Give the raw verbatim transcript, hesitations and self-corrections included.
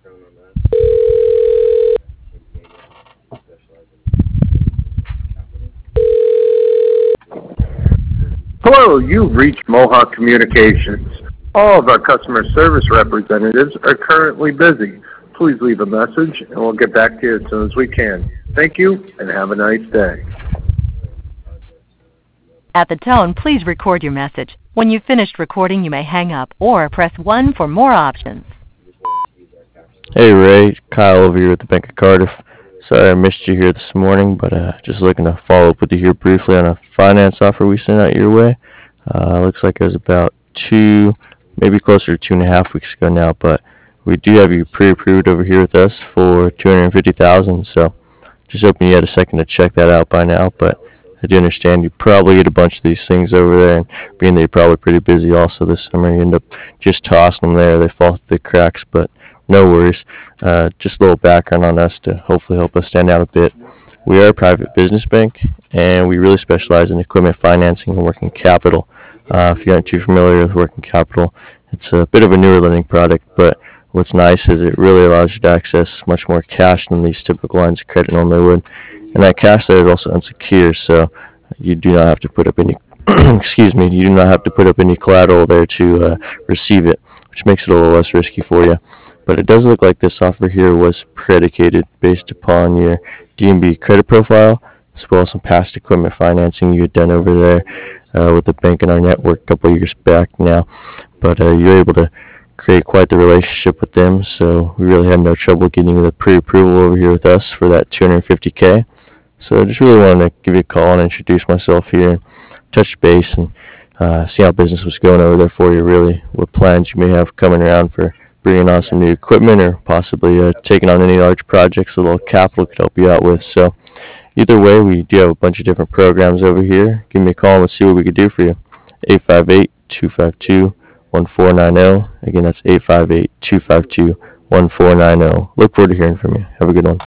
Hello, you've reached Mohawk Communications. All of our customer service representatives are currently busy. Please leave a message and we'll get back to you as soon as we can. Thank you and have a nice day. At the tone, please record your message. When you've finished recording, you may hang up or press one for more options. Hey Ray, Kyle over here at the Bank of Cardiff. Sorry I missed you here this morning, but uh, just looking to follow up with you here briefly on a finance offer we sent out your way. Uh, looks like it was about two, maybe closer to two and a half weeks ago now, but we do have you pre-approved over here with us for two hundred fifty thousand dollars, so just hoping you had a second to check that out by now, but I do understand you probably get a bunch of these things over there, and being that you're probably pretty busy also this summer, you end up just tossing them there. They fall through the cracks, but no worries. Uh, just a little background on us to hopefully help us stand out a bit. We are a private business bank, and we really specialize in equipment financing and working capital. Uh, if you aren't too familiar with working capital, it's a bit of a newer lending product, but what's nice is it really allows you to access much more cash than these typical lines of credit normally would. And that cash there is also unsecured, so you do not have to put up any excuse me, you do not have to put up any collateral there to uh, receive it, which makes it a little less risky for you. But it does look like this offer here was predicated based upon your D N B credit profile, as well as some past equipment financing you had done over there uh, with the bank in our network a couple of years back now. But uh, you're able to create quite the relationship with them, so we really had no trouble getting the pre-approval over here with us for that two hundred fifty K. So I just really wanted to give you a call and introduce myself here, and touch base, and uh, see how business was going over there for you, really, what plans you may have coming around for bringing on some new equipment or possibly uh, taking on any large projects a little capital could help you out with. So either way, we do have a bunch of different programs over here. Give me a call and let's see what we could do for you. eight five eight, two five two, one four nine zero. Again, that's eight five eight, two five two, one four nine zero. Look forward to hearing from you. Have a good one.